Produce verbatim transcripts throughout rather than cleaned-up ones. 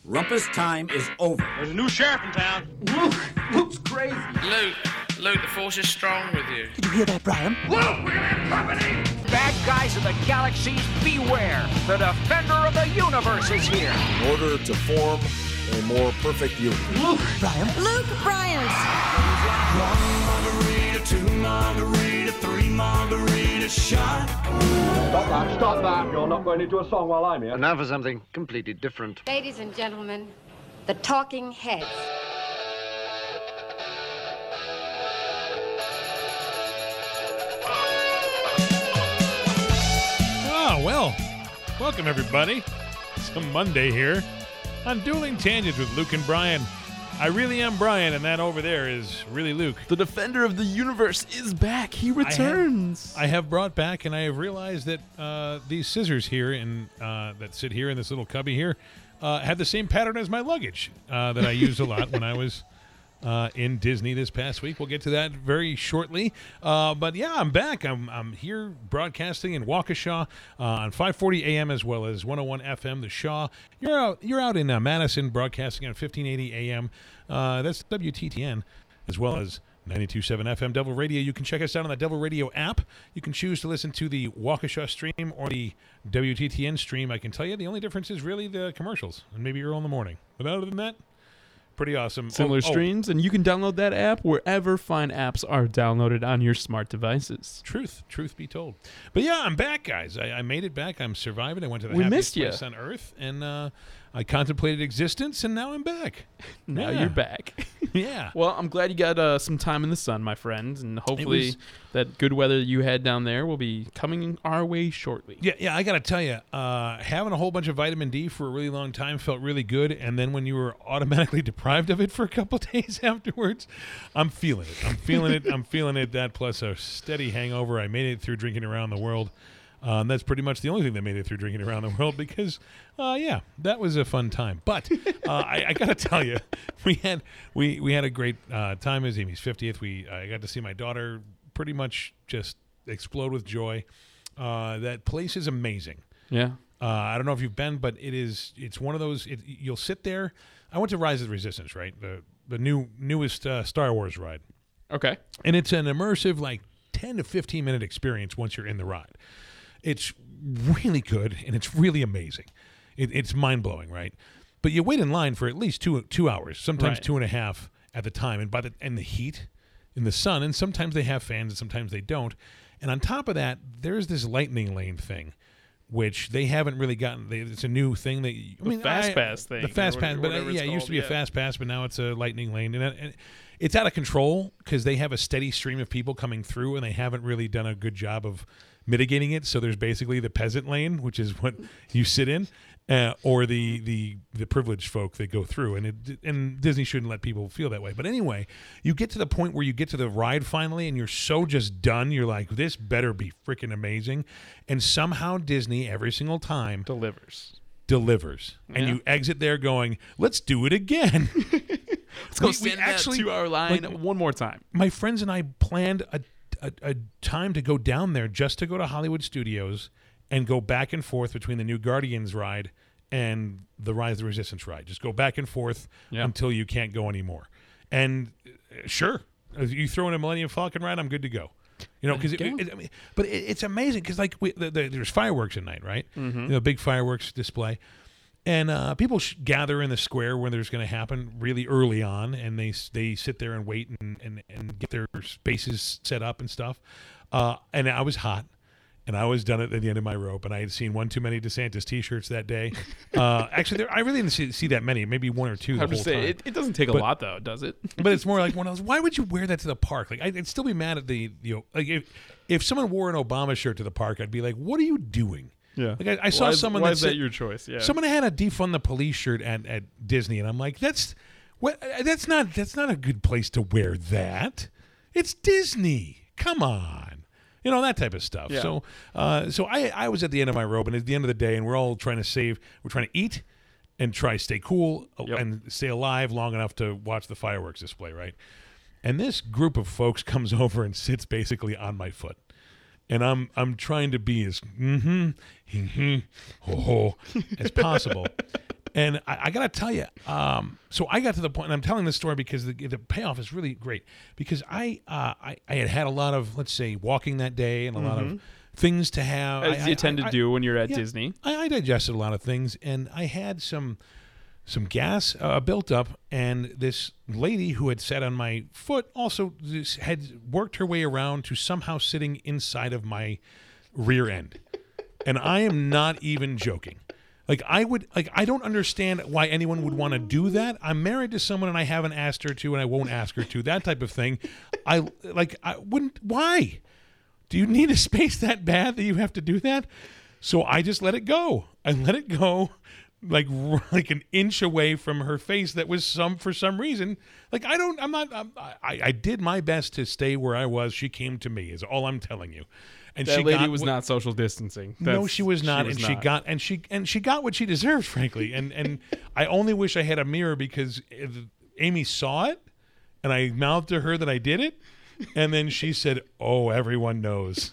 Rumpus time is over. There's a new sheriff in town. Luke! Luke's crazy. Luke, Luke, the force is strong with you. Did you hear that, Brian? Luke, we're gonna have company! Bad guys of the galaxies, beware! The defender of the universe is here! In order to form a more perfect union. Luke! Brian? Luke Bryant! One margarita, two margarita, three margarita shot. Stop that, stop that. You're not going into a song while I'm here. And now for something completely different. Ladies and gentlemen, the Talking Heads. Oh, well, welcome everybody. It's a Monday here on Dueling Tangents with Luke and Brian. I really am Brian, and that over there is really Luke. The defender of the universe is back. He returns. I have, I have brought back, and I have realized that uh, these scissors here in, uh, that sit here in this little cubby here uh, have the same pattern as my luggage uh, that I used a lot when I was uh, in Disney this past week. We'll get to that very shortly. Uh, but yeah, I'm back. I'm I'm here broadcasting in Waukesha uh, on five forty A M as well as one oh one F M, The Shaw. You're out You're out in uh, Madison broadcasting on fifteen eighty A M. Uh, that's W T T N as well as ninety-two point seven F M Devil Radio. You can check us out on the Devil Radio app. You can choose to listen to the Waukesha stream or the W T T N stream. I can tell you the only difference is really the commercials and maybe Earl in the Morning. But other than that, pretty awesome. Similar oh, streams, oh. and you can download that app wherever fine apps are downloaded on your smart devices. Truth, truth be told. But yeah, I'm back, guys. I, I made it back. I'm surviving. I went to the we happiest missed place you. on Earth, and uh, I contemplated existence, and now I'm back. Now yeah. you're back. Yeah. Well, I'm glad you got uh, some time in the sun, my friend, and hopefully was, that good weather you had down there will be coming our way shortly. Yeah, yeah. I got to tell you, uh, having a whole bunch of vitamin D for a really long time felt really good, and then when you were automatically deprived of it for a couple days afterwards, I'm feeling it. I'm feeling it. I'm feeling it. That plus a steady hangover. I made it through drinking around the world. Uh, and that's pretty much the only thing that made it through drinking around the world because, uh, yeah, that was a fun time. But uh, I, I got to tell you, we had we, we had a great uh, time. It was Amy's fiftieth. We I got to see my daughter pretty much just explode with joy. Uh, that place is amazing. Yeah. Uh, I don't know if you've been, but it is. It's one of those. It, you'll sit there. I went to Rise of the Resistance, right? The the new newest uh, Star Wars ride. Okay. And it's an immersive, like ten to fifteen minute experience once you're in the ride. It's really good, and it's really amazing. It, it's mind-blowing, right? But you wait in line for at least two two hours, sometimes right. two and a half at the time, and by the and the heat in the sun, and sometimes they have fans, and sometimes they don't. And on top of that, there's this lightning lane thing, which they haven't really gotten. They, it's a new thing that I the mean, fast I, pass thing, the fast pass, but uh, yeah, it used to be yeah. a fast pass, but now it's a lightning lane, and, and it's out of control because they have a steady stream of people coming through, and they haven't really done a good job of mitigating it. So there's basically the peasant lane, which is what you sit in, uh, or the, the the privileged folk that go through. And it, and Disney shouldn't let people feel that way. But anyway, you get to the point where you get to the ride finally, and you're so just done. You're like, this better be freaking amazing. And somehow Disney, every single time, delivers. Delivers. And Yeah. you exit there going, let's do it again. Let's go stand in that two-hour line like, one more time. My friends and I planned a A, a time to go down there just to go to Hollywood Studios and go back and forth between the new Guardians ride and the Rise of the Resistance ride. Just go back and forth yeah. until you can't go anymore. And uh, sure, if you throw in a Millennium Falcon ride, I'm good to go. You know, because it, it, I mean, but it, it's amazing because like we, the, the, there's fireworks at night, right? Mm-hmm. You know, big fireworks display. And uh, people sh- gather in the square when there's going to happen really early on, and they they sit there and wait and, and, and get their spaces set up and stuff. Uh, and I was hot, and I was done at the end of my rope, and I had seen one too many DeSantis T-shirts that day. Uh, actually, there, I really didn't see, see that many, maybe one or two the I would whole say, time. It, it doesn't take but, a lot, though, does it? But it's more like one of those, why would you wear that to the park? Like, I'd still be mad at the, you know, like if, if someone wore an Obama shirt to the park, I'd be like, what are you doing? Yeah, like I, I saw why is, someone. Why that is said, that your choice? Yeah, someone had a defund the police shirt at, at Disney, and I'm like, that's what. That's not. That's not a good place to wear that. It's Disney. Come on, you know that type of stuff. Yeah. So, uh, so I, I was at the end of my rope, and at the end of the day, and we're all trying to save. We're trying to eat and try to stay cool yep. and stay alive long enough to watch the fireworks display, right? And this group of folks comes over and sits basically on my foot. And I'm I'm trying to be as mm-hmm, mm-hmm, ho, ho, as possible. And I, I got to tell you, um, so I got to the point, and I'm telling this story because the, the payoff is really great. Because I, uh, I I had had a lot of, let's say, walking that day and a mm-hmm. lot of things to have. As I, you I, tend I, to I, do when you're at yeah, Disney. I, I digested a lot of things, and I had some some gas uh, built up, and this lady who had sat on my foot also had worked her way around to somehow sitting inside of my rear end. And I am not even joking. Like I would, like I don't understand why anyone would want to do that. I'm married to someone and I haven't asked her to, and I won't ask her to. That type of thing. I like. I wouldn't. Why? Do you need a space that bad that you have to do that? So I just let it go. I let it go, like like an inch away from her face. That was some for some reason. Like I don't. I'm not. I'm, I I did my best to stay where I was. She came to me. Is all I'm telling you. And that she lady got was what, not social distancing. That's, no, she was not, she was and not. she got and she and she got what she deserved, frankly. And and I only wish I had a mirror because Amy saw it, and I mouthed to her that I did it, and then she said, "Oh, everyone knows."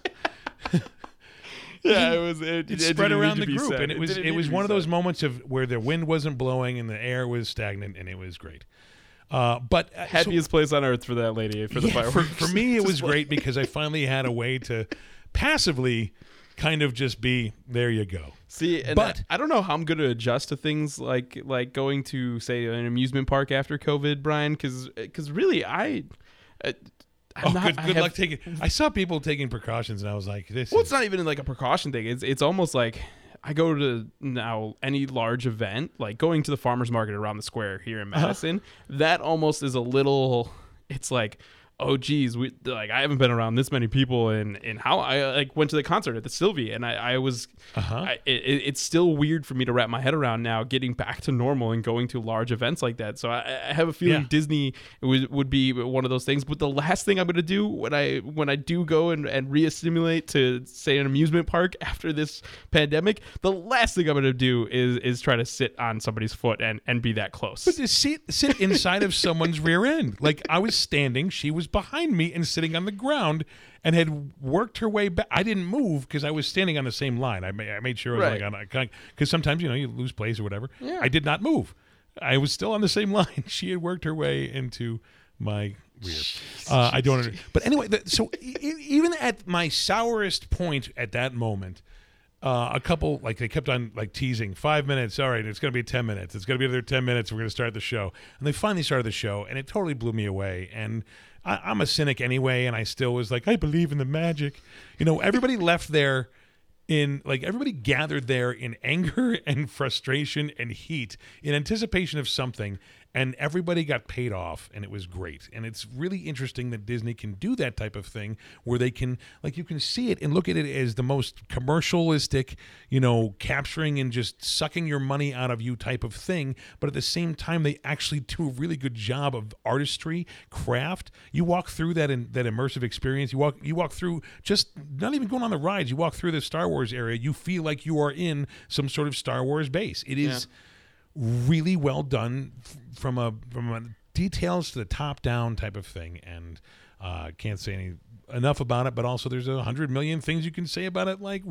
Yeah, it was. It, it, it spread around the group, said. and it was it, it was one of said. those moments of where the wind wasn't blowing and the air was stagnant, and it was great. Uh, but uh, happiest so, place on earth for that lady for the yeah, fireworks. For, for me, it was great because I finally had a way to passively kind of just be there. You go. See, and but I, I don't know how I'm going to adjust to things like like going to say an amusement park after COVID, Brian, because because really I. Uh, I'm oh, not, good, good have, luck taking. I saw people taking precautions, and I was like, "This." Well, is, it's not even like a precaution thing. It's it's almost like I go to now any large event, like going to the farmers market around the square here in Madison. Uh-huh. That almost is a little. It's like, oh geez, we like I haven't been around this many people, and and how I like went to the concert at the Sylvie, and I, I was, uh-huh. I, it, it's still weird for me to wrap my head around now, getting back to normal and going to large events like that. So I, I have a feeling yeah. Disney would would be one of those things. But the last thing I'm going to do when I when I do go and and reassimilate to say an amusement park after this pandemic, the last thing I'm going to do is is try to sit on somebody's foot and and be that close. But to sit sit inside of someone's rear end, like I was standing, she was behind me and sitting on the ground and had worked her way back. I didn't move because I was standing on the same line. I, ma- I made sure I was right. like on because sometimes, you know, you lose place or whatever. Yeah. I did not move. I was still on the same line. She had worked her way into my rear. Uh, I don't understand. But anyway, the, so e- even at my sourest point at that moment, Uh, a couple, like they kept on like teasing, five minutes, all right, it's going to be ten minutes. It's going to be another ten minutes. We're going to start the show. And they finally started the show, and it totally blew me away. And I, I'm a cynic anyway, and I still was like, I believe in the magic. You know, everybody left there in, like, everybody gathered there in anger and frustration and heat in anticipation of something. And everybody got paid off, and it was great. And it's really interesting that Disney can do that type of thing where they can, like, you can see it and look at it as the most commercialistic, you know, capturing and just sucking your money out of you type of thing. But at the same time, they actually do a really good job of artistry, craft. You walk through that in, that immersive experience. You walk you walk through just not even going on the rides. You walk through the Star Wars area. You feel like you are in some sort of Star Wars base. It is. Yeah. Really well done from a from a details to the top down type of thing, and uh, can't say any enough about it. But also, there's a hundred million things you can say about it. Like,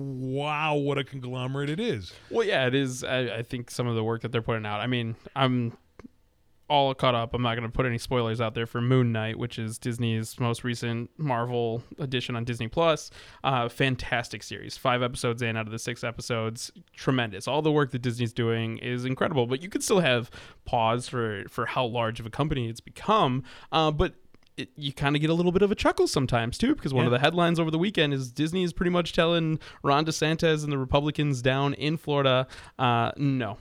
wow, what a conglomerate it is. Well, yeah, it is. I, I think some of the work that they're putting out. I mean, I'm all caught up. I'm not going to put any spoilers out there for Moon Knight, which is Disney's most recent Marvel edition on Disney Plus. Uh, fantastic series. Five episodes in out of the six episodes. Tremendous. All the work that Disney's doing is incredible, but you could still have pause for, for how large of a company it's become. Uh, but It, you kind of get a little bit of a chuckle sometimes too, because one yeah. of the headlines over the weekend is Disney is pretty much telling Ron DeSantis and the Republicans down in Florida, uh, no.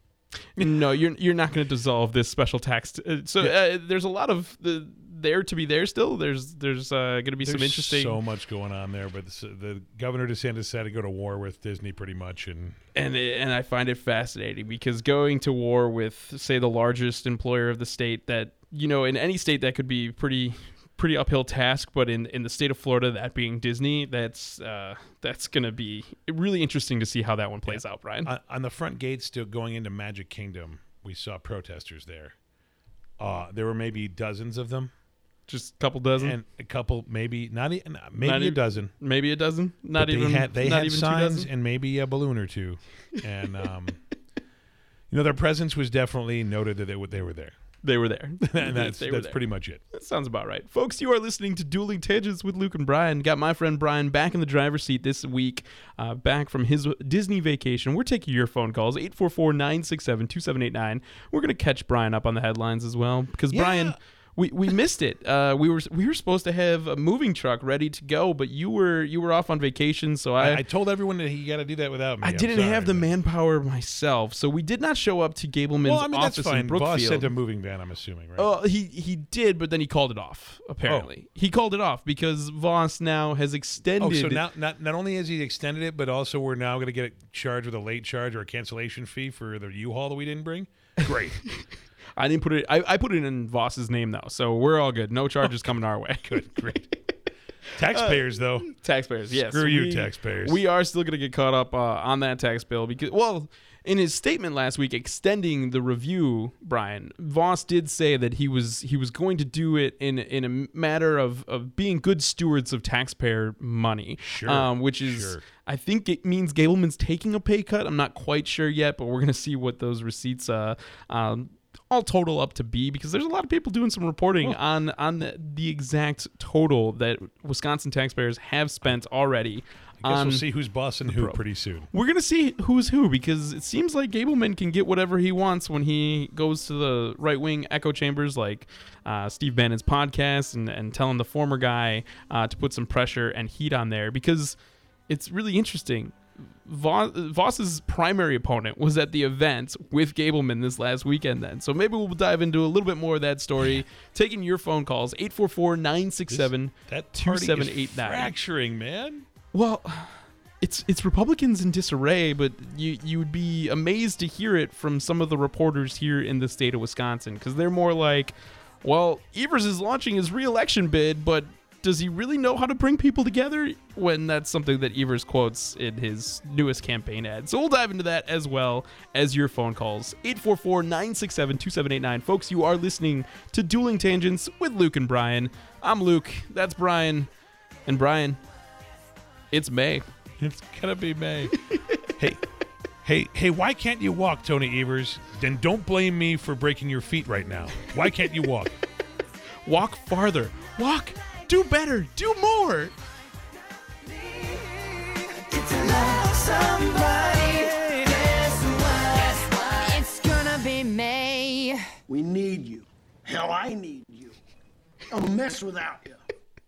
No, you're you're not going to dissolve this special tax. T- uh, so yeah. uh, there's a lot of the there to be there still. There's there's uh, going to be there's some interesting. so much going on there, but the, the Governor DeSantis had to go to war with Disney pretty much, and and it, and I find it fascinating because going to war with, say, the largest employer of the state, that, you know, in any state that could be pretty. pretty uphill task, but in, in the state of Florida, that being Disney, that's uh, that's going to be really interesting to see how that one plays yeah. out, Brian. On, on the front gate, still going into Magic Kingdom, we saw protesters there. Uh, there were maybe dozens of them. Just a couple dozen? And a couple, maybe, not e- maybe not a even, dozen. Maybe a dozen? Not but even They had, they not had even signs two dozen? and maybe a balloon or two. And, um, You know, their presence was definitely noted that they were, they were there. They were there. and that's, They were that's there. pretty much it. That sounds about right. Folks, you are listening to Dueling Tangents with Luke and Brian. Got my friend Brian back in the driver's seat this week, uh, back from his Disney vacation. We're taking your phone calls, eight four four, nine six seven, two seven eight nine. We're going to catch Brian up on the headlines as well, because Yeah. Brian... We we missed it. Uh, we were we were supposed to have a moving truck ready to go, but you were you were off on vacation, so I I, I told everyone that he got to do that without me. I I'm didn't sorry, have the but- manpower myself, so we did not show up to Gableman's Well, I mean, office that's fine. in Voss Brookfield. sent a moving van, I'm assuming, right? Oh, he he did, but then he called it off. Apparently, he called it off because Voss now has extended. Oh, so now not not only has he extended it, but also we're now going to get it charged with a late charge or a cancellation fee for the U-Haul that we didn't bring? Great. I didn't put it. I, I put it in Voss's name though, so we're all good. No charges coming our way. Good, great. Taxpayers, though. Taxpayers, yes. Screw you, we, taxpayers. We are still going to get caught up uh, on that tax bill because, well, in his statement last week extending the review, Brian, Voss did say that he was he was going to do it in in a matter of, of being good stewards of taxpayer money. Sure, Um, which is, sure. I think it means Gableman's taking a pay cut. I'm not quite sure yet, but we're going to see what those receipts uh um. all total up to be, because there's a lot of people doing some reporting Oh. on on the, the exact total that Wisconsin taxpayers have spent already. I guess on, we'll see who's bossing who probe. pretty soon. We're gonna see who's who, because it seems like Gableman can get whatever he wants when he goes to the right wing echo chambers, like uh, Steve Bannon's podcast, and, and telling the former guy uh, to put some pressure and heat on there, because it's really interesting. Voss, Voss's primary opponent was at the event with Gableman this last weekend then. So maybe we'll dive into a little bit more of that story. Taking your phone calls, eight four four, nine six seven, two seven eight nine. Fracturing, man. Well, it's it's Republicans in disarray, but you you would be amazed to hear it from some of the reporters here in the state of Wisconsin, because they're more like, well, Evers is launching his re-election bid, but does he really know how to bring people together? When that's something that Evers quotes in his newest campaign ad. So we'll dive into that as well as your phone calls. eight four four, nine six seven, two seven eight nine. Folks, you are listening to Dueling Tangents with Luke and Brian. I'm Luke. That's Brian. And Brian, it's May. It's gonna be May. hey, hey, hey! Why can't you walk, Tony Evers? Then don't blame me for breaking your feet right now. Why can't you walk? Walk farther. Walk. Do better. Do more. It's gonna be May. We need you. Hell, I need you. A mess without you.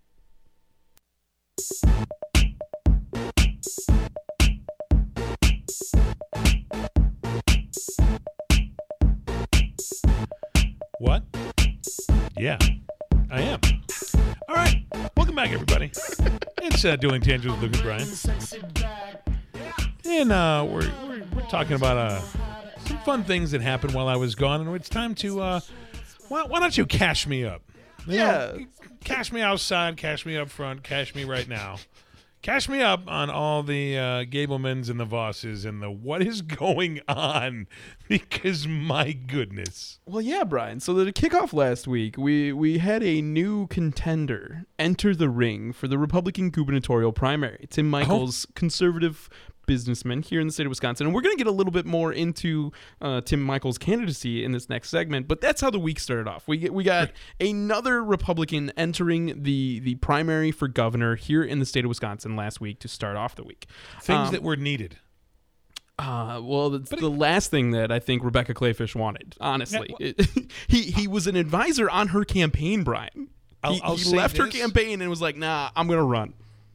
What? Yeah, I am. All right, welcome back, everybody. It's uh, Dueling Tangents with Luke and Brian. And uh, we're, we're, we're talking about uh, some fun things that happened while I was gone, and it's time to, uh, why, why don't you cash me up? You Yeah. know, cash me outside, cash me up front, cash me right now. Cash me up on all the uh, Gablemans and the Vosses and the what is going on, because my goodness. Well, yeah, Brian. So to kick off last week, we, we had a new contender enter the ring for the Republican gubernatorial primary. Tim Michaels, conservative businessman here in the state of Wisconsin. And we're going to get a little bit more into uh, Tim Michaels' candidacy in this next segment, but that's how the week started off. We we got another Republican entering the, the primary for governor here in the state of Wisconsin last week to start off the week. Things Um, that were needed. Uh, well, it's the last thing that I think Rebecca Clayfish wanted, honestly. It- he he was an advisor on her campaign, Brian. I'll- he I'll he say left her this. campaign and was like, nah, I'm going to run.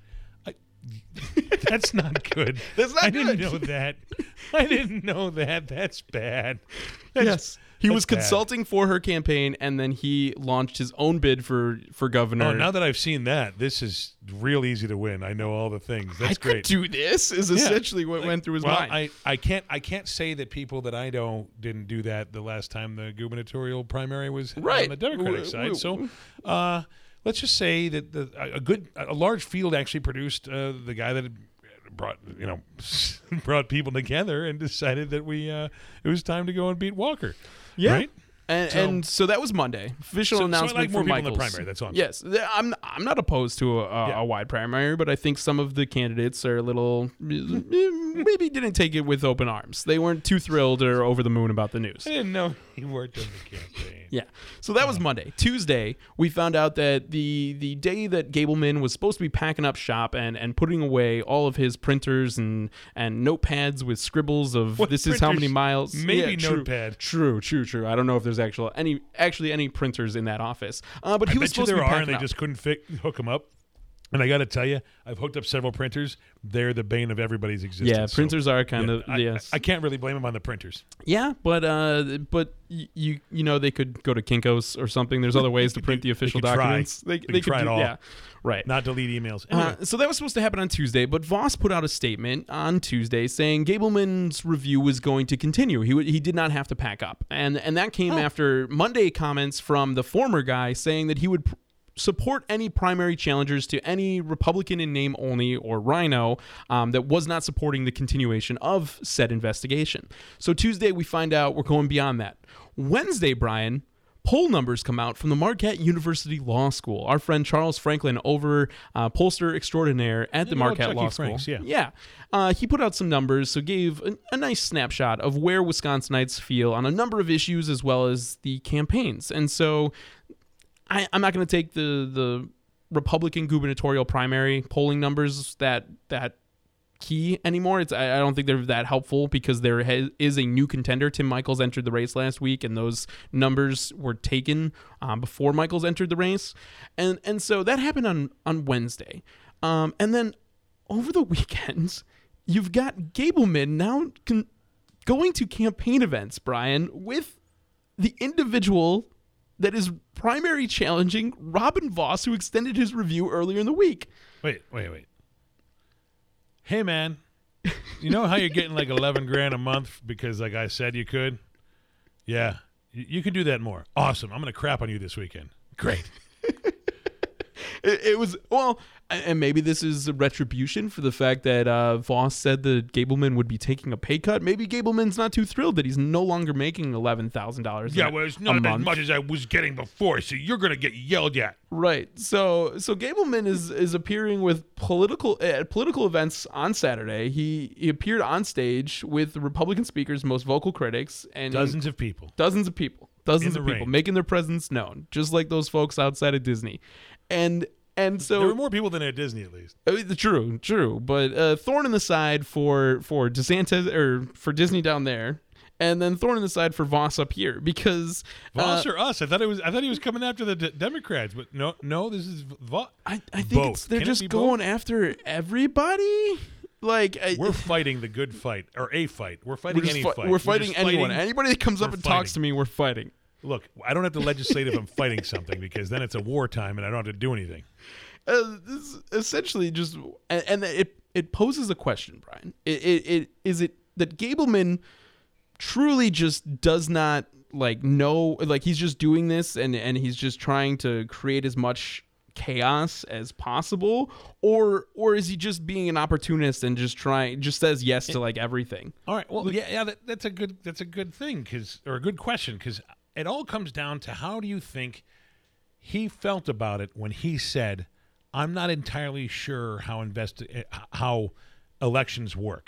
That's not good. That's not I good. didn't know that. I didn't know that. That's bad. That's, Yes. He that's was bad. consulting for her campaign, and then he launched his own bid for, for governor. Oh, now that I've seen that, this is real easy to win. I know all the things. That's I great. could do this, is Yeah. essentially what Like, went through his well, mind. I, I can't I can't say that people that I know didn't do that the last time the gubernatorial primary was Right. on the Democratic W- side. w- So, uh, let's just say that the, a good a large field actually produced uh, the guy that had brought you know brought people together and decided that we uh, it was time to go and beat Walker. Yeah. Right? And, So- and so that was Monday. Official So- so I announcement like more from people in the Michaels. primary, that's all I'm Yes, th- I'm I'm not opposed to a, a, Yeah. a wide primary, but I think some of the candidates are a little maybe didn't take it with open arms. They weren't too thrilled or over the moon about the news. I didn't know he worked on the campaign. Yeah. So that was Monday. Tuesday, we found out that the the day that Gableman was supposed to be packing up shop and, and putting away all of his printers and, and notepads with scribbles of What this is how many printers? miles. Maybe Yeah, true. notepad. True, true, true. I don't know if there's actual any actually any printers in that office. Uh, but he I was bet you supposed to there be are, packing and they up. just couldn't fi- hook them up. And I got to tell you, I've hooked up several printers. They're the bane of everybody's existence. Yeah, So, printers are kind yeah, of I, yes. I, I can't really blame them on the printers. Yeah, but uh, but y- you you know they could go to Kinko's or something. There's other ways to print the official could try. documents. They, They they could could try it do, all. Yeah, right. Not delete emails. Anyway, Uh, so that was supposed to happen on Tuesday, but Voss put out a statement on Tuesday saying Gableman's review was going to continue. He w- he did not have to pack up, and and that came after Monday comments from the former guy saying that he would pr- support any primary challengers to any Republican in name only or Rhino um, that was not supporting the continuation of said investigation. So Tuesday we find out we're going beyond that. Wednesday, Brian. Poll numbers come out from the Marquette University Law School. Our friend Charles Franklin, over uh, pollster extraordinaire at the You know, Marquette Chucky Law Franks, School. yeah. Yeah. Uh, he put out some numbers, so gave a, a nice snapshot of where Wisconsinites feel on a number of issues as well as the campaigns. And so I, I'm not going to take the the Republican gubernatorial primary polling numbers that that key anymore. It's I, I don't think they're that helpful because there ha- is a new contender. Tim Michaels entered the race last week, and those numbers were taken um, before Michaels entered the race, and and so that happened on on Wednesday, um, and then over the weekends you've got Gableman now con- going to campaign events, Brian, with the individual that is primary challenging Robin Voss, who extended his review earlier in the week. wait, wait, wait. Hey, man, you know how you're getting like eleven grand a month because, like I said, you could? Yeah, you, you can do that more. Awesome. I'm going to crap on you this weekend. Great. It, it was, well, and maybe this is a retribution for the fact that uh, Voss said that Gableman would be taking a pay cut. Maybe Gableman's not too thrilled that he's no longer making eleven thousand dollars Yeah, a, well, it's a not as month. much as I was getting before, so you're going to get yelled at. Right. So so Gableman is is appearing with political at political events on Saturday. He he appeared on stage with the Republican speaker's most vocal critics and Dozens of people. dozens of people, dozens In of the people rain. making their presence known, just like those folks outside of Disney. And and so There were more people than at Disney, at least. Uh, True, true, but uh, thorn in the side for for DeSantis or for Disney down there, and then thorn in the side for Voss up here because Voss uh, or us? I thought it was. I thought he was coming after the D- Democrats, but no, no. This is Voss. I, I think Both. it's, they're Can it just be going both? after everybody. Like I, We're fighting the good fight, or a fight. We're we're, fighting just any fi- fight. we're fighting just anyone. fighting- Anybody that comes up we're and talks fighting. to me, we're fighting. Look, I don't have to legislate if I'm fighting something because then it's a wartime and I don't have to do anything. Uh, this is essentially just, and, and it it poses a question, Brian. It, it it is it that Gableman truly just does not like know, like he's just doing this and and he's just trying to create as much chaos as possible, or or is he just being an opportunist and just trying just says yes to like everything? All right. Well, yeah, yeah. That, that's a good. That's a good thing, because or a good question, because it all comes down to how do you think he felt about it when he said, "I'm not entirely sure how investi- how elections work."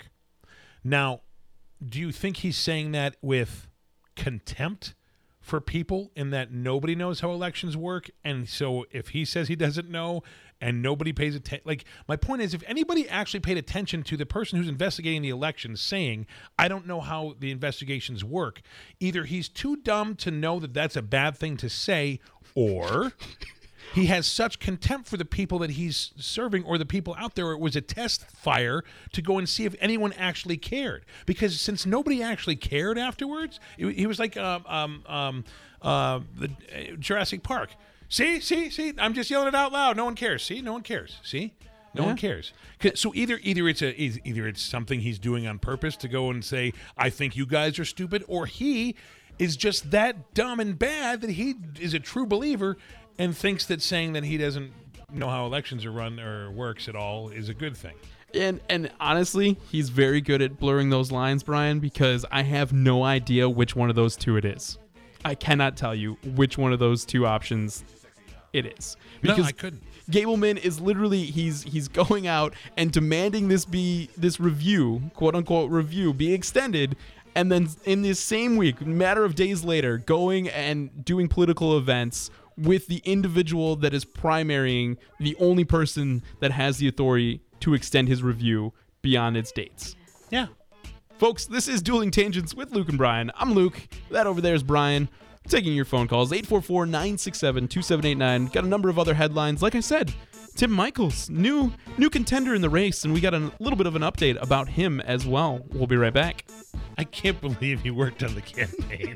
Now, do you think he's saying that with contempt for people, in that nobody knows how elections work, and so if he says he doesn't know and nobody pays attention, like my point is, if anybody actually paid attention to the person who's investigating the elections saying, I don't know how the investigations work, either he's too dumb to know that that's a bad thing to say, or he has such contempt for the people that he's serving or the people out there. It was a test fire to go and see if anyone actually cared. Because since nobody actually cared afterwards, it, he was like um, um, um, uh, the uh, Jurassic Park. See, see, see, I'm just yelling it out loud. No one cares. See, no one cares. See? No Yeah. one cares. 'Cause- So either either it's a either it's something he's doing on purpose to go and say, I think you guys are stupid, or he is just that dumb and bad that he is a true believer and thinks that saying that he doesn't know how elections are run or works at all is a good thing. And and honestly, he's very good at blurring those lines, Brian, because I have no idea which one of those two it is. I cannot tell you which one of those two options it is. No, I couldn't. Gableman is literally he's he's going out and demanding this be this review, quote unquote review, be extended, and then in this same week, matter of days later, going and doing political events with the individual that is primarying the only person that has the authority to extend his review beyond its dates. Yeah. Folks, this is Dueling Tangents with Luke and Brian. I'm Luke. That over there is Brian. I'm taking your phone calls, eight four four, nine six seven, two seven eight nine. Got a number of other headlines. Like I said, Tim Michaels, new new contender in the race, and we got a little bit of an update about him as well. We'll be right back. I can't believe he worked on the campaign.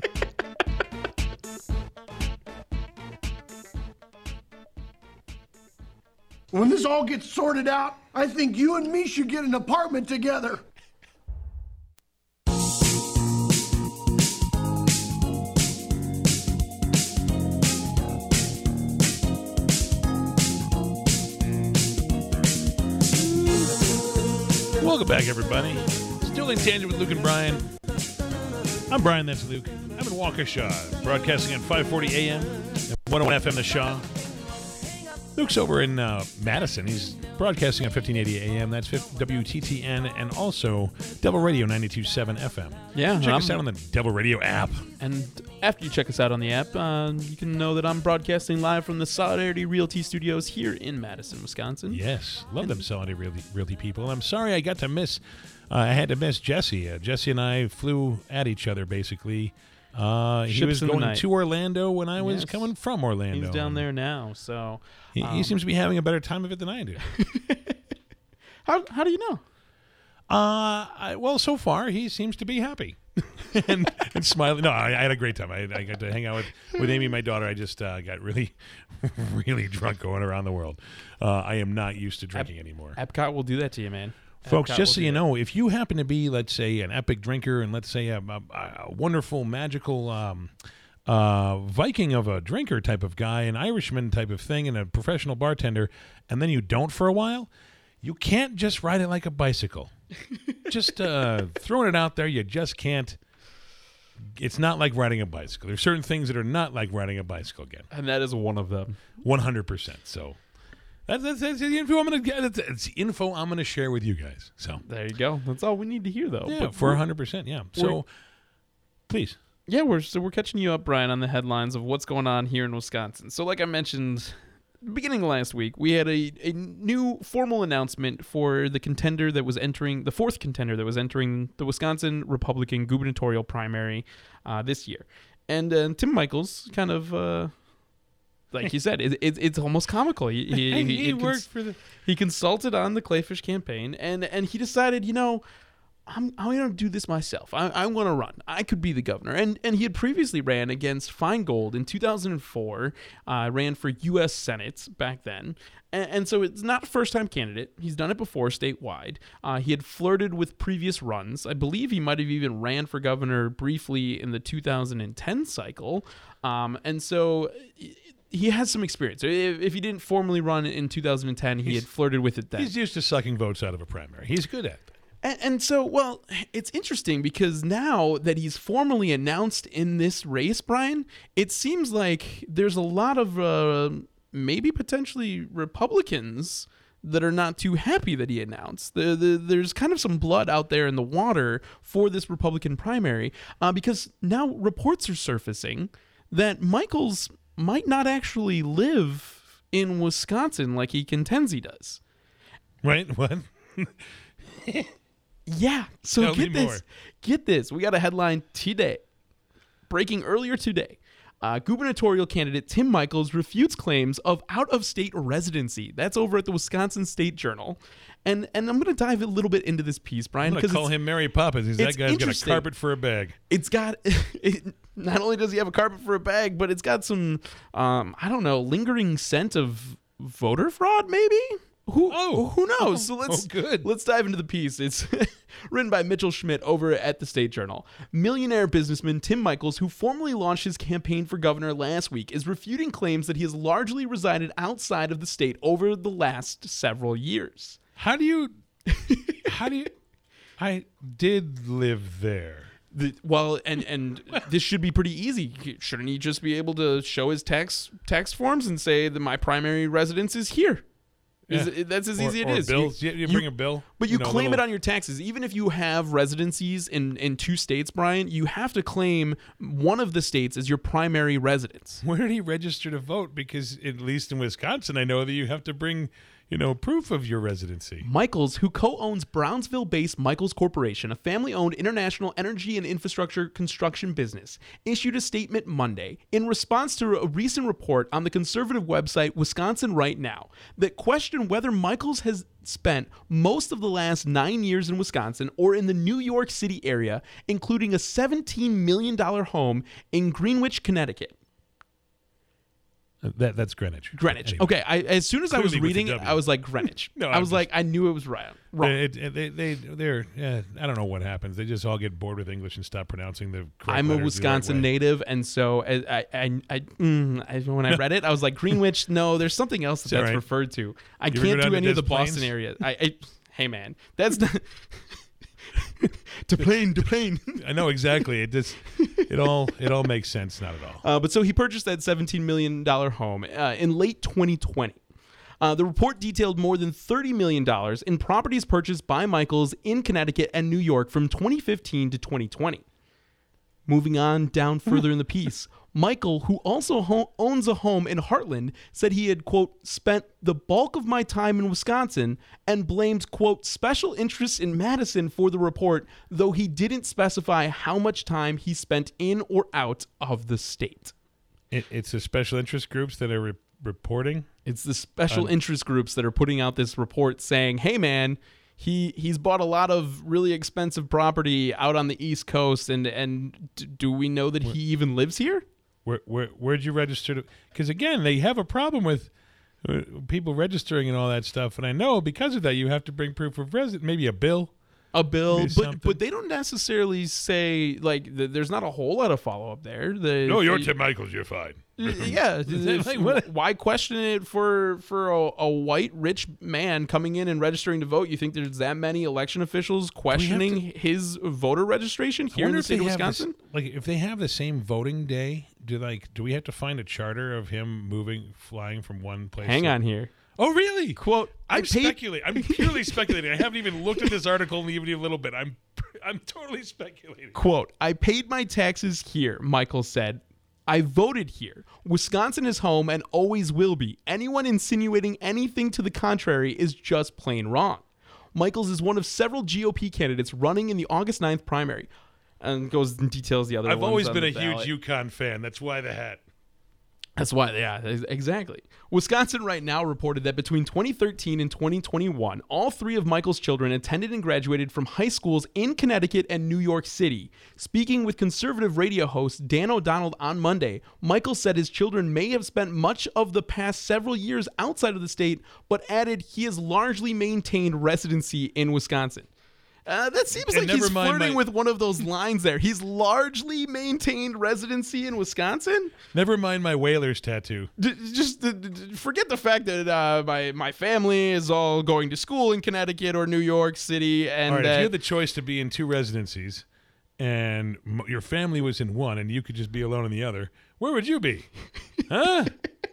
When this all gets sorted out, I think you and me should get an apartment together. Welcome back, everybody. It's Dueling Tangent with Luke and Brian. I'm Brian, that's Luke. I'm in Waukesha, broadcasting at five forty a.m. at one oh one F M The Shaw. Luke's over in uh, Madison. He's broadcasting at fifteen eighty a.m. That's W T T N and also Devil Radio ninety-two point seven F M. Yeah, check I'm, us out on the Devil Radio app. And after you check us out on the app, uh, you can know that I'm broadcasting live from the Solidarity Realty Studios here in Madison, Wisconsin. Yes, love them Solidarity Realty, Realty people. I'm sorry I got to miss. Uh, I had to miss Jesse. Uh, Jesse and I flew at each other basically. Uh, he Ships was in the going night. to Orlando when I was Yes. coming from Orlando. He's down there now, so He, um, he seems to be having a better time of it than I do. how how do you know? Uh, I, well, so far he seems to be happy and, and smiling. No, I, I had a great time. I, I got to hang out with, with Amy, my daughter. I just uh, got really, really drunk going around the world. Uh, I am not used to drinking Ep- anymore. Epcot will do that to you, man. Folks, Epcot just so will you do know, if you happen to be, let's say, an epic drinker and let's say a, a, a wonderful, magical um, uh, Viking of a drinker type of guy, an Irishman type of thing, and a professional bartender, and then you don't for a while, you can't just ride it like a bicycle. just uh, throwing it out there, you just can't. It's not like riding a bicycle. There's certain things that are not like riding a bicycle again. and that is one of them. one hundred percent. So that's, that's, that's the info I'm going to get. That's, that's the info I'm going to share with you guys. So There you go. That's all we need to hear, though. yeah, But for we're- one hundred percent. Yeah. So please. Yeah, we're so we're catching you up, Brian, on the headlines of what's going on here in Wisconsin. So, like I mentioned, beginning of last week, we had a, a new formal announcement for the contender that was entering the fourth contender that was entering the Wisconsin Republican gubernatorial primary uh, this year, and uh, Tim Michaels kind of. Uh, Like you said, it, it, it's almost comical. He, he, He, he, he cons- worked for the. he consulted on the Clayfish campaign, and, and he decided, you know, I'm I'm going to do this myself. I, I'm going to run. I could be the governor. And and he had previously ran against Feingold in two thousand four, uh, ran for U S Senate back then. And, and so it's not a first-time candidate. He's done it before statewide. Uh, he had flirted with previous runs. I believe he might have even ran for governor briefly in the two thousand ten cycle. Um, and so he has some experience. If, if he didn't formally run in two thousand ten, he He's- had flirted with it then. He's used to sucking votes out of a primary. He's good at it. And, and so, well, it's interesting because now that he's formally announced in this race, Brian, it seems like there's a lot of uh, maybe potentially Republicans that are not too happy that he announced. The, the, there's kind of some blood out there in the water for this Republican primary uh, because now reports are surfacing that Michaels might not actually live in Wisconsin like he contends he does. Right? What? Yeah. So Tell me get this. more. Get this. We got a headline today. Breaking earlier today. Uh, gubernatorial candidate Tim Michaels refutes claims of out-of-state residency. That's over at the Wisconsin State Journal. And and I'm going to dive a little bit into this piece, Brian. I'm going to call it's- him Mary Poppins. He's that it's guy's got a interesting. carpet for a bag. It's got, it, not only does he have a carpet for a bag, but it's got some, um, I don't know, lingering scent of voter fraud, maybe? Who Oh. who knows? So Oh, let's oh, good. let's dive into the piece. It's written by Mitchell Schmidt over at the State Journal. Millionaire businessman Tim Michaels, who formally launched his campaign for governor last week, is refuting claims that he has largely resided outside of the state over the last several years. How do you. How do you. I did live there. The, well, and and this should be pretty easy. Shouldn't he just be able to show his tax tax forms and say that my primary residence is here? Is Yeah. it, that's as Or- easy or it is. bills. You- you bring a bill, but you you, know, claim little- it on your taxes. Even if you have residencies in in two states, Brian, you have to claim one of the states as your primary residence. Where did he register to vote? Because at least in Wisconsin, I know that you have to bring, you know, proof of your residency. Michaels, who co-owns Brownsville-based Michaels Corporation, a family-owned international energy and infrastructure construction business, issued a statement Monday in response to a recent report on the conservative website Wisconsin Right Now that questioned whether Michaels has spent most of the last nine years in Wisconsin or in the New York City area, including a seventeen million dollars home in Greenwich, Connecticut. That that's Greenwich. Greenwich. Anyway. Okay. I, as soon as I was Clearly with the reading it, W. I was like Greenwich. No, I I'm was just- like, I knew it was right. Wrong. They, they, they, they're, yeah, I don't know what happens. They just all get bored with English and stop pronouncing the correct I'm a letters the right Wisconsin way. native, and so I, I, I, I, mm, I when I read it, I was like Greenwich. No, there's something else that It's that's all right. referred to. I You ever go can't down do to any of Des the Boston Plaines? area. I, I, hey man, that's not. to plane, to plane. I know exactly. It just, it all, it all makes sense. Not at all. Uh, but so he purchased that seventeen million dollars home uh, in late twenty twenty. Uh, the report detailed more than thirty million dollars in properties purchased by Michaels in Connecticut and New York from twenty fifteen to twenty twenty. Moving on down further in the piece, Michael, who also ho- owns a home in Heartland, said he had, quote, spent the bulk of my time in Wisconsin and blamed, quote, special interests in Madison for the report, though he didn't specify how much time he spent in or out of the state. It, it's the special interest groups that are re- reporting. It's the special Um, interest groups that are putting out this report saying, hey, man, he he's bought a lot of really expensive property out on the East Coast, and, and d- do we know that he even lives here? Where, where, where'd you register to? Because again, they have a problem with uh, people registering and all that stuff. And I know because of that, you have to bring proof of residence, maybe a bill. A bill, Maybe but something. but they don't necessarily say, like, th- there's not a whole lot of follow-up there. The, No, you're the- Tim Michaels. You're fine. Yeah, that like what? why question it for for a, a white rich man coming in and registering to vote? You think there's that many election officials questioning his voter registration I here in wonder the if state they of have this- Wisconsin? like, if they have the same voting day, do like do we have to find a charter of him moving, flying from one place? Hang to- on here. Oh, really? Quote, I I'm paid- speculating. I'm purely speculating. I haven't even looked at this article even a little bit. I'm I'm totally speculating. Quote, I paid my taxes here, Michael said. I voted here. Wisconsin is home and always will be. Anyone insinuating anything to the contrary is just plain wrong. Michaels is one of several G O P candidates running in the August ninth primary. And goes and details the other I've ones always on been the a ballot. huge UConn fan. That's why the hat. That's why, yeah, exactly. Wisconsin Right Now reported that between twenty thirteen and twenty twenty-one, all three of Michael's children attended and graduated from high schools in Connecticut and New York City. Speaking with conservative radio host Dan O'Donnell on Monday, Michael said his children may have spent much of the past several years outside of the state, but added he has largely maintained residency in Wisconsin. Uh, that seems And like never he's mind flirting my- with one of those lines there. He's largely maintained residency in Wisconsin? Never mind my Whalers tattoo. D- just d- d- forget the fact that uh, my my family is all going to school in Connecticut or New York City, and All right, if that- you had the choice to be in two residencies, and m- your family was in one, and you could just be alone in the other, where would you be? Huh?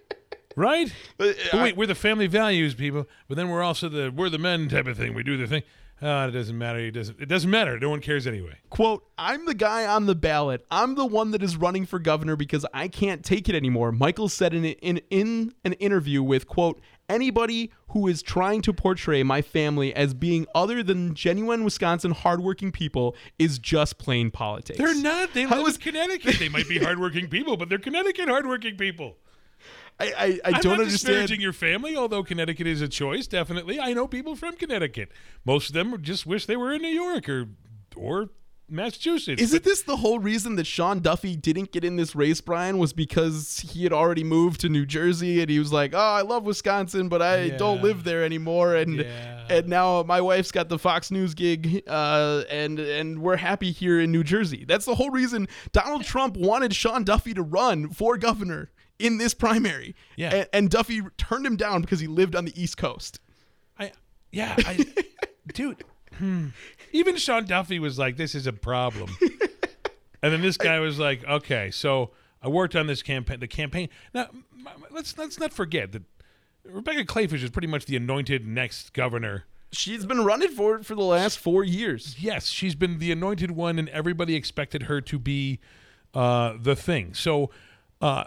Right? But, But uh, wait, we're the family values people, but then we're also the we're the men type of thing. We do the thing. Oh, it doesn't matter. It doesn't. It doesn't matter. No one cares anyway. quote, I'm the guy on the ballot. I'm the one that is running for governor because I can't take it anymore. Michael said in, in, in an interview with, quote, anybody who is trying to portray my family as being other than genuine Wisconsin hardworking people is just plain politics. They're not. They How live is- in Connecticut. They might be hardworking people, but they're Connecticut hardworking people. I, I, I I'm don't not understand. disparaging your family, although Connecticut is a choice, definitely. I know people from Connecticut. Most of them just wish they were in New York or or Massachusetts. Isn't this the whole reason that Sean Duffy didn't get in this race, Brian, was because he had already moved to New Jersey and he was like, oh, I love Wisconsin, but I Yeah. don't live there anymore. And Yeah. and now my wife's got the Fox News gig uh, and, and we're happy here in New Jersey. That's the whole reason Donald Trump wanted Sean Duffy to run for governor in this primary. Yeah. And, and Duffy turned him down because he lived on the East Coast. I yeah, I, dude. Hmm. Even Sean Duffy was like, "This is a problem." And then this guy was like, okay, so I worked on this campaign. The campaign. Now, let's let's not forget that Rebecca Kleefisch is pretty much the anointed next governor. She's been running for it for the last four years. Yes, she's been the anointed one, and everybody expected her to be uh, the thing. So, uh,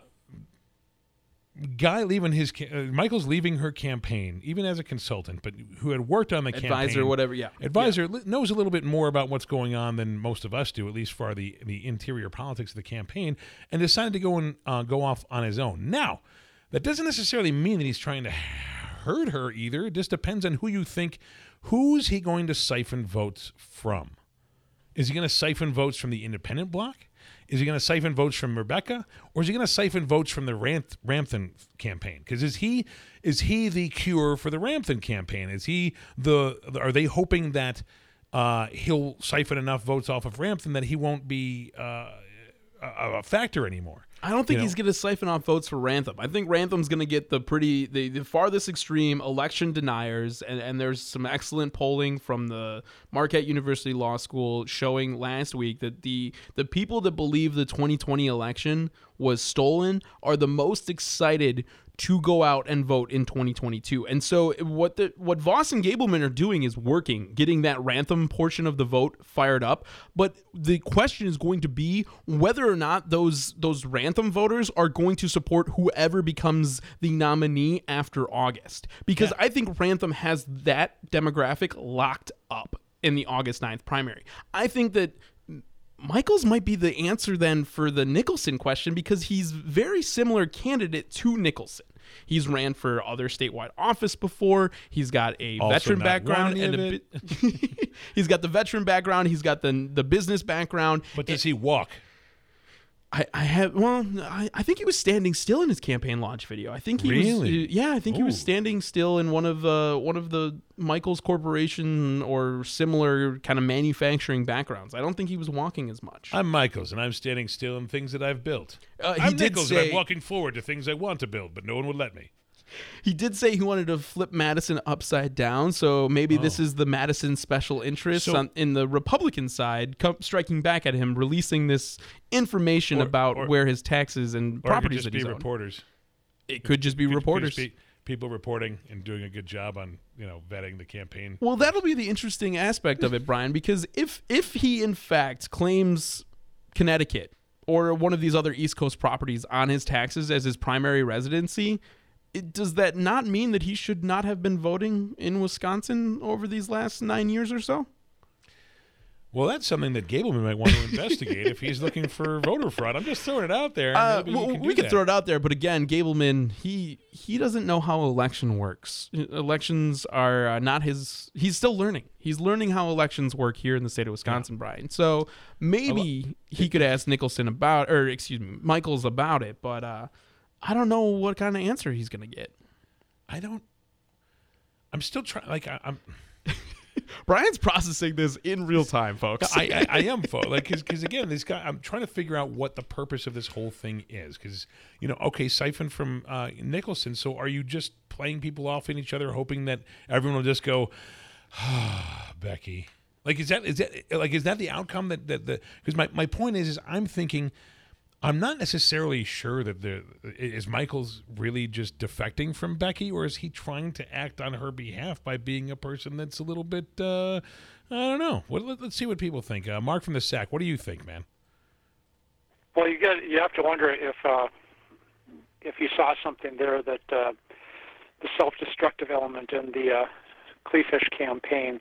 Guy leaving his uh, Michael's leaving her campaign, even as a consultant, but who had worked on the advisor, campaign, advisor, whatever, yeah, advisor yeah. knows a little bit more about what's going on than most of us do, at least for the the interior politics of the campaign, and decided to go and uh, go off on his own. Now, that doesn't necessarily mean that he's trying to hurt her either. It just depends on who you think. Who's he going to siphon votes from? Is he going to siphon votes from the independent bloc? Is he going to siphon votes from Rebecca, or is he going to siphon votes from the Ramth- Ramthun campaign? Because is he is he the cure for the Ramthun campaign? Is he the? Are they hoping that uh, he'll siphon enough votes off of Ramthun that he won't be uh, a, a factor anymore? I don't think you know? he's going to siphon off votes for Ramthun. I think Ranthum's going to get the pretty, the, the farthest extreme election deniers, and, and there's some excellent polling from the Marquette University Law School showing last week that the the people that believe the twenty twenty election was stolen are the most excited to go out and vote in twenty twenty-two. And so what the what Voss and Gableman are doing is working, getting that Ranthum portion of the vote fired up. But the question is going to be whether or not those those Ranthum voters are going to support whoever becomes the nominee after August. Because yeah. I think Ranthum has that demographic locked up in the August ninth primary. I think that Michaels might be the answer then for the Nicholson question, because he's very similar candidate to Nicholson. He's ran for other statewide office before. He's got a also veteran background and a bi- he's got the veteran background. He's got the the business background. But does he walk? I, I have well, I, I think he was standing still in his campaign launch video. I think he really? was, yeah, I think Ooh. he was standing still in one of the one of the Michaels Corporation or similar kind of manufacturing backgrounds. I don't think he was walking as much. I'm Michaels, and I'm standing still in things that I've built. Uh, he I'm did Nichols, say, and I'm walking forward to things I want to build, but no one would let me. He did say he wanted to flip Madison upside down, so maybe oh. this is the Madison special interest so, on, in the Republican side, come, striking back at him, releasing this information or, about or, where his taxes and or properties it could just be reporters. It could just be it could, reporters. Could just be people reporting and doing a good job on, you know, vetting the campaign. Well, that'll be the interesting aspect of it, Brian, because if if he in fact claims Connecticut or one of these other East Coast properties on his taxes as his primary residency, It, does that not mean that he should not have been voting in Wisconsin over these last nine years or so? Well, that's something that Gableman might want to investigate if he's looking for voter fraud. I'm just throwing it out there. Uh, Maybe well, can we could that. throw it out there, but again, Gableman, he he doesn't know how election works. Elections are uh, not his. He's still learning. He's learning how elections work here in the state of Wisconsin, yeah. Brian. So maybe he could ask Nicholson about, or excuse me, Michaels about it, but uh, I don't know what kind of answer he's going to get. I don't. I'm still trying. Like I, I'm. Brian's processing this in real time, folks. I, I, I am, folks. Like, because again, this guy. I'm trying to figure out what the purpose of this whole thing is. Because you know, okay, siphon from uh, Nicholson. So, are you just playing people off in each other, hoping that everyone will just go, ah, Becky? Like, is that is that like is that the outcome that that the? Because my, my point is, is I'm thinking. I'm not necessarily sure that the is Michaels really just defecting from Becky, or is he trying to act on her behalf by being a person that's a little bit uh, I don't know. What, let, let's see what people think. Uh, Mark from the Sack, what do you think, man? Well, you got you have to wonder if uh, if you saw something there that uh, the self-destructive element in the uh, Kleefisch campaign.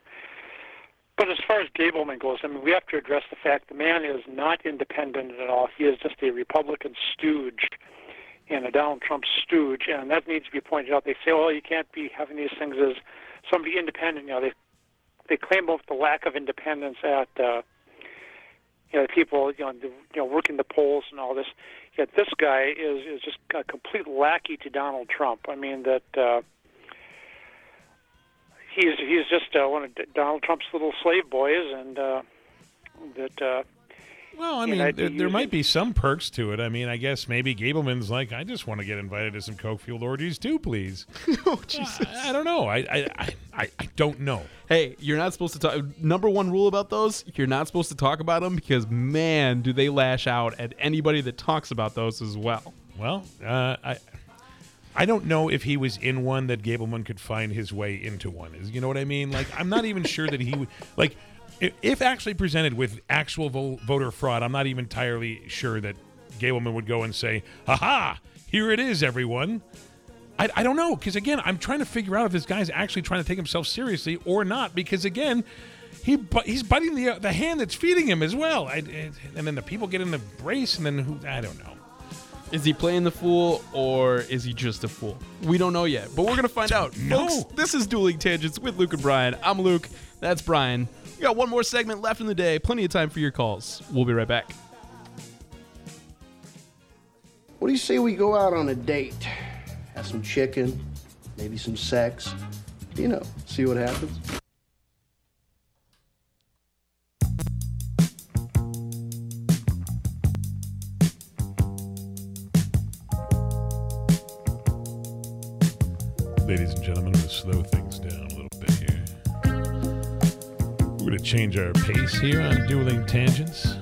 But as far as Gableman goes, I mean, we have to address the fact the man is not independent at all. He is just a Republican stooge and a Donald Trump stooge, and that needs to be pointed out. They say, well, you can't be having these things as somebody independent. You know, they they claim both the lack of independence at uh, you know people you know the, you know working the polls and all this. Yet this guy is is just a complete lackey to Donald Trump. I mean that. Uh, He's he's just uh, one of Donald Trump's little slave boys, and uh, that uh, Well, I mean, there, there might be some perks to it. I mean, I guess maybe Gableman's like, I just want to get invited to some coke-fueled orgies too, please. Oh, Jesus. Uh, I don't know. I, I, I, I don't know. Hey, you're not supposed to talk. Number one rule about those, you're not supposed to talk about them because, man, do they lash out at anybody that talks about those as well. Well, uh, I... I don't know if he was in one that Gableman could find his way into one. Is you know what I mean? Like, I'm not even sure that he would, like, if, if actually presented with actual vo- voter fraud, I'm not even entirely sure that Gableman would go and say, "Ha-ha, here it is, everyone." I, I don't know, because again, I'm trying to figure out if this guy's actually trying to take himself seriously or not. Because again, he he's biting the the hand that's feeding him as well. I, and then the people get in the brace, and then who? I don't know. Is he playing the fool, or is he just a fool? We don't know yet, but we're going to find out. No. Folks, this is Dueling Tangents with Luke and Brian. I'm Luke. That's Brian. We got one more segment left in the day. Plenty of time for your calls. We'll be right back. What do you say we go out on a date? Have some chicken, maybe some sex. You know, see what happens. Ladies and gentlemen, I'm going to slow things down a little bit here. We're going to change our pace here on Dueling Tangents.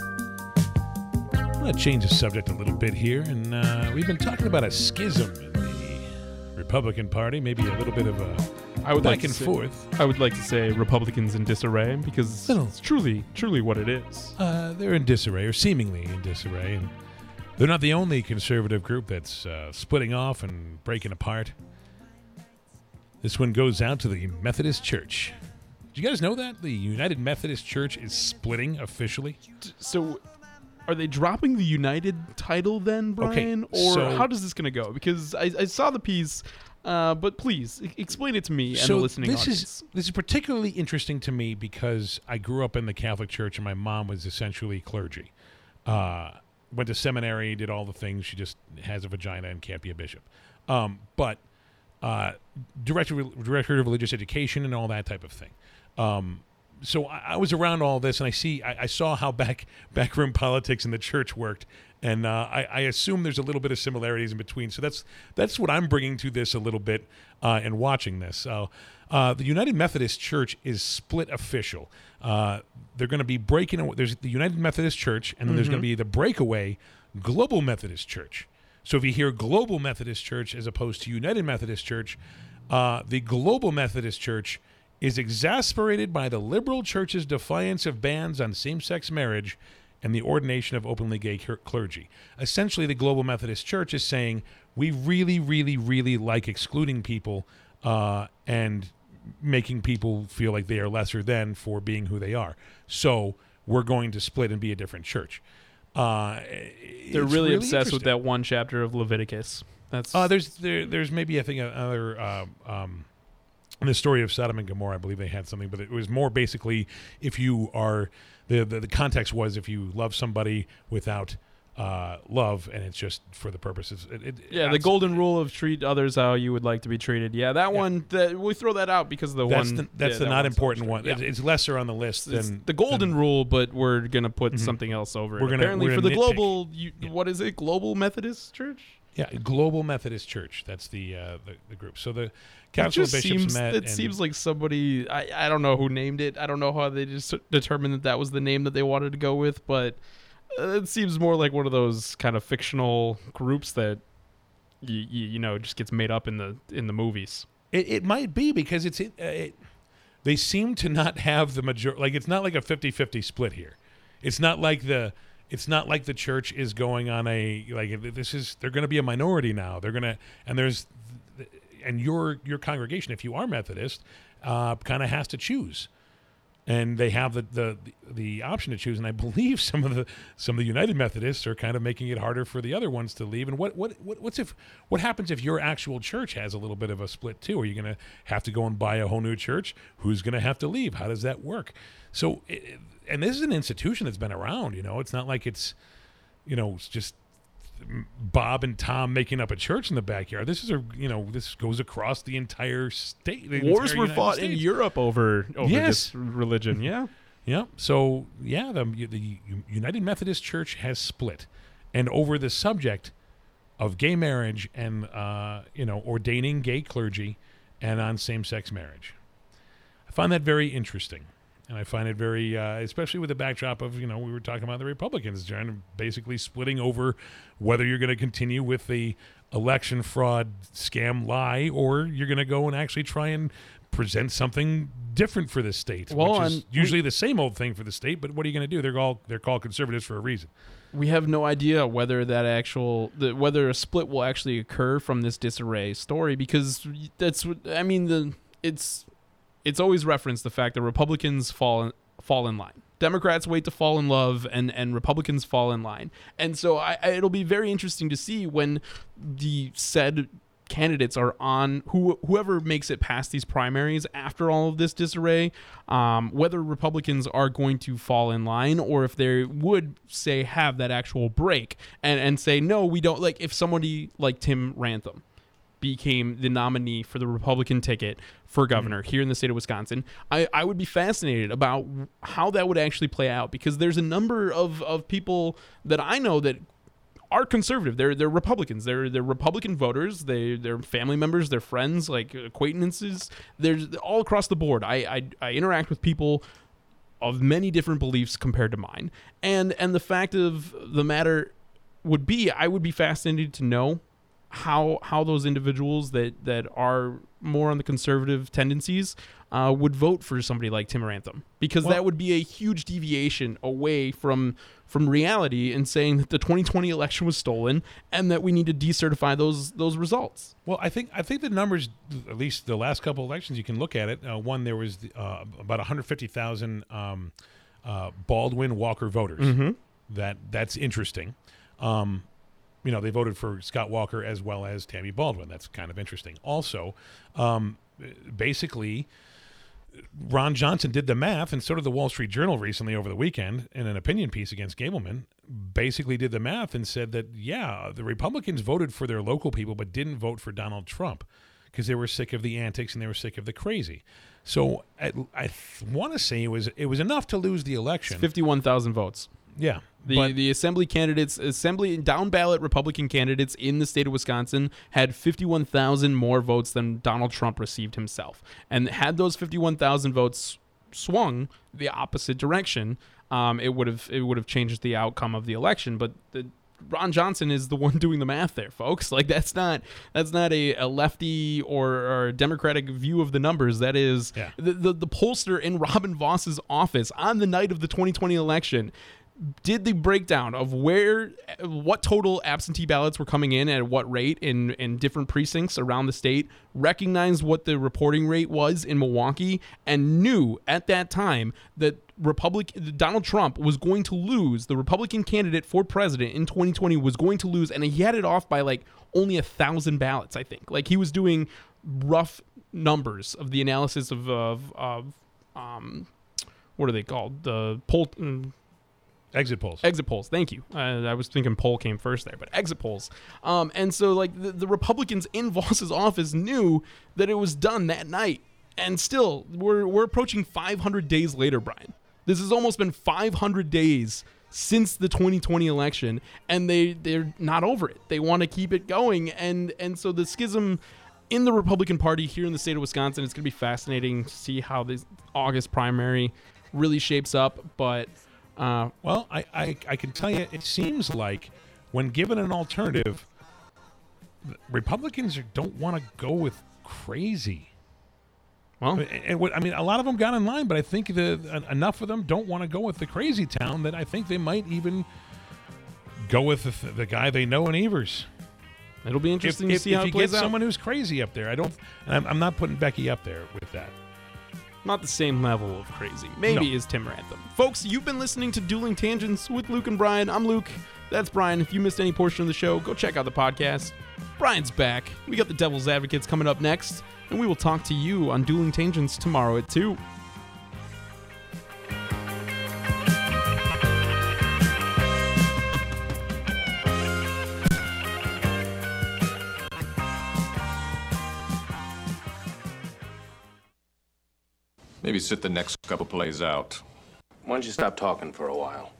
I'm going to change the subject a little bit here, and uh, we've been talking about a schism in the Republican Party, maybe a little bit of a I would back like and say, forth. I would like to say Republicans in disarray, because it's truly, truly what it is. Uh, they're in disarray, or seemingly in disarray, and they're not the only conservative group that's uh, splitting off and breaking apart. This one goes out to the Methodist Church. Did you guys know that? The United Methodist Church is splitting officially. So are they dropping the United title then, Brian? Okay, or so- how does this going to go? Because I, I saw the piece, uh, but please, e- explain it to me and so the listening this audience. is this is particularly interesting to me because I grew up in the Catholic Church and my mom was essentially clergy. Uh, went to seminary, did all the things. She just has a vagina and can't be a bishop. Um, but uh, director, director of religious education and all that type of thing. Um, so I, I was around all this, and I see, I, I saw how back backroom politics in the church worked, and uh, I, I assume there's a little bit of similarities in between. So that's that's what I'm bringing to this a little bit, uh, and watching this. So uh, the United Methodist Church is split official. Uh, they're going to be breaking. There's the United Methodist Church, and then mm-hmm. there's going to be the breakaway Global Methodist Church. So if you hear Global Methodist Church as opposed to United Methodist Church, uh, the Global Methodist Church is exasperated by the liberal church's defiance of bans on same-sex marriage and the ordination of openly gay clergy. Essentially, the Global Methodist Church is saying, we really, really, really like excluding people uh, and making people feel like they are lesser than for being who they are. So we're going to split and be a different church. Uh, They're really, really obsessed with that one chapter of Leviticus. That's uh, there's there, there's maybe I think another uh, um, in the story of Sodom and Gomorrah. I believe they had something, but it was more basically if you are the the, the context was if you love somebody without uh, love, and it's just for the purposes. It, it, yeah, the golden rule of treat others how you would like to be treated. Yeah, that yeah. one. That, we throw that out because the that's one. The, that's yeah, the that not important one. Yeah. It, it's lesser on the list it's than the golden than, rule, but we're gonna put mm-hmm. something else over it. We're gonna, Apparently, we're for gonna the nitpick. global, you, yeah. what is it? Global Methodist Church. Yeah, Global Methodist Church. That's the uh, the, the group. So the Council of Bishops seems, met. It and seems like somebody. I, I don't know who named it. I don't know how they just determined that that was the name that they wanted to go with, but uh, it seems more like one of those kind of fictional groups that you, you, you know just gets made up in the in the movies. It, it might be because it's it, uh, it, they seem to not have the major. Like it's not like a fifty-fifty split here. It's not like the. It's not like the church is going on a like this is they're going to be a minority now. They're going to and there's and your your congregation, if you are Methodist, uh, kind of has to choose, and they have the, the the option to choose. And I believe some of the some of the United Methodists are kind of making it harder for the other ones to leave. And what what, what what's if what happens if your actual church has a little bit of a split too? Are you going to have to go and buy a whole new church? Who's going to have to leave? How does that work? So. It, And this is an institution that's been around, you know. It's not like it's, you know, it's just Bob and Tom making up a church in the backyard. This is a, you know, this goes across the entire state. The Wars entire were United fought States. in Europe over over yes. this religion. Yeah, Yeah. So, yeah, the, the United Methodist Church has split. And over the subject of gay marriage and, uh, you know, ordaining gay clergy and on same-sex marriage. I find that very interesting. And I find it very, uh, especially with the backdrop of, you know, we were talking about the Republicans trying to basically splitting over whether you're going to continue with the election fraud scam lie or you're going to go and actually try and present something different for the state, well, which is usually we, the same old thing for the state. But what are you going to do? They're all they're called conservatives for a reason. We have no idea whether that actual the, whether a split will actually occur from this disarray story, because that's what I mean. The it's it's always referenced the fact that Republicans fall in, fall in line. Democrats wait to fall in love, and, and Republicans fall in line. And so I, I, it'll be very interesting to see when the said candidates are on, who whoever makes it past these primaries after all of this disarray, um, whether Republicans are going to fall in line or if they would, say, have that actual break and, and say, no, we don't. Like if somebody like Tim Rantham became the nominee for the Republican ticket for governor here in the state of Wisconsin, I, I would be fascinated about how that would actually play out, because there's a number of, of people that I know that are conservative. They're they're Republicans. They're they're Republican voters. They they're family members. They're friends, like acquaintances. They're all across the board. I, I I interact with people of many different beliefs compared to mine, and and the fact of the matter would be, I would be fascinated to know how how those individuals that that are more on the conservative tendencies uh, would vote for somebody like Tim Rantham, because well, that would be a huge deviation away from from reality and saying that the twenty twenty election was stolen and that we need to decertify those those results. Well, I think I think the numbers, at least the last couple of elections, you can look at it. Uh, one, there was uh, about one hundred fifty thousand um, uh, Baldwin Walker voters. Mm-hmm. That that's interesting. Um, you know, they voted for Scott Walker as well as Tammy Baldwin. That's kind of interesting. Also, um, basically, Ron Johnson did the math, and so did the Wall Street Journal recently over the weekend in an opinion piece against Gableman, basically did the math and said that, yeah, the Republicans voted for their local people but didn't vote for Donald Trump because they were sick of the antics and they were sick of the crazy. So I, I want to say it was it was enough to lose the election. It's fifty-one thousand votes. Yeah. The but, the assembly candidates, assembly down ballot Republican candidates in the state of Wisconsin had fifty-one thousand more votes than Donald Trump received himself. And had those fifty-one thousand votes swung the opposite direction, um, it would have it would have changed the outcome of the election. But the, Ron Johnson is the one doing the math there, folks. Like that's not that's not a, a lefty or, or a Democratic view of the numbers. That is yeah. the, the the pollster in Robin Voss's office on the night of the twenty twenty election did the breakdown of where, what total absentee ballots were coming in at what rate in, in different precincts around the state, recognized what the reporting rate was in Milwaukee, and knew at that time that Republic Donald Trump was going to lose, the Republican candidate for president in twenty twenty was going to lose, and he had it off by like only a thousand ballots, I think. Like he was doing rough numbers of the analysis of, of, of um, what are they called? The poll... Um, Exit polls. Exit polls. Thank you. Uh, I was thinking poll came first there, but exit polls. Um, and so, like, the, the Republicans in Voss's office knew that it was done that night. And still, we're we're approaching five hundred days later, Brian. This has almost been five hundred days since the twenty twenty election, and they, they're not over it. They want to keep it going. And, and so the schism in the Republican Party here in the state of Wisconsin, it's going to be fascinating to see how this August primary really shapes up. But... Uh, well, I, I, I can tell you, it seems like when given an alternative, Republicans don't want to go with crazy. Well, and what, I mean, a lot of them got in line, but I think the enough of them don't want to go with the crazy town that I think they might even go with the, the guy they know in Evers. It'll be interesting if, to if, see how if it plays you get out. someone who's crazy up there. I don't. I'm, I'm not putting Becky up there with that. Not the same level of crazy. Maybe no. is Tim Rantham. Folks, you've been listening to Dueling Tangents with Luke and Brian. I'm Luke. That's Brian. If you missed any portion of the show, go check out the podcast. Brian's back. We got the Devil's Advocates coming up next, and we will talk to you on Dueling Tangents tomorrow at two. Maybe sit the next couple plays out. Why don't you stop talking for a while?